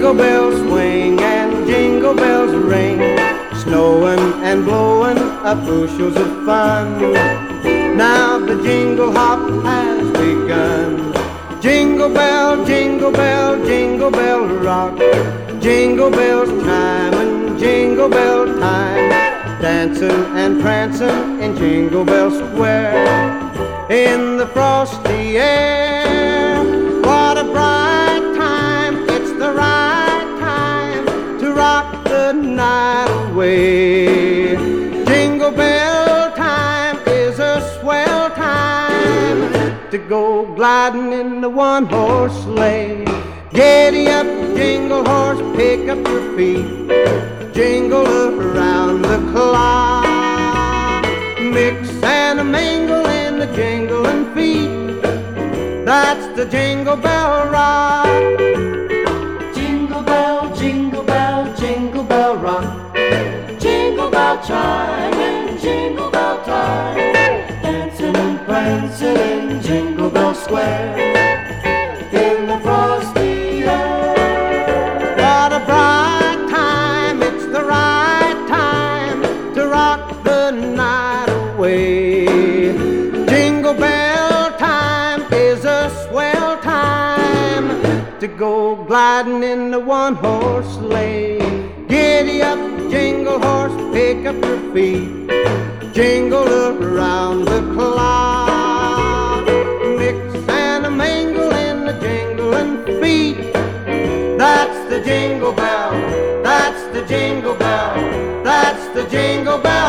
Jingle bells swing and jingle bells ring, snowing and blowing up bushels of fun. Now the jingle hop has begun. Jingle bell, jingle bell, jingle bell rock, jingle bells chime and jingle bell time, dancing and prancing in Jingle Bell Square. In the frosty air, what a bright time, it's the right time to rock the night away. Jingle bell time is a swell time to go gliding in the one-horse sleigh. Giddy up, jingle horse, pick up your feet, jingle around the clock. Mix and mingle in the jingling feet, that's the Jingle Bell Rock. Jingle bell, jingle bell, jingle bell rock, jingle bell chime and jingle bell time, dancing and prancing in Jingle Bell Square. In the frosty air, What a bright time, it's the right time to rock the night away. Jingle bell time is a swell time to go gliding in the one-horse sleigh. Giddy up, jingle horse, pick up your feet, jingle around the clock. Mix and mingle in the jingling feet, that's the jingle bell, that's the jingle bell, that's the Jingle Bell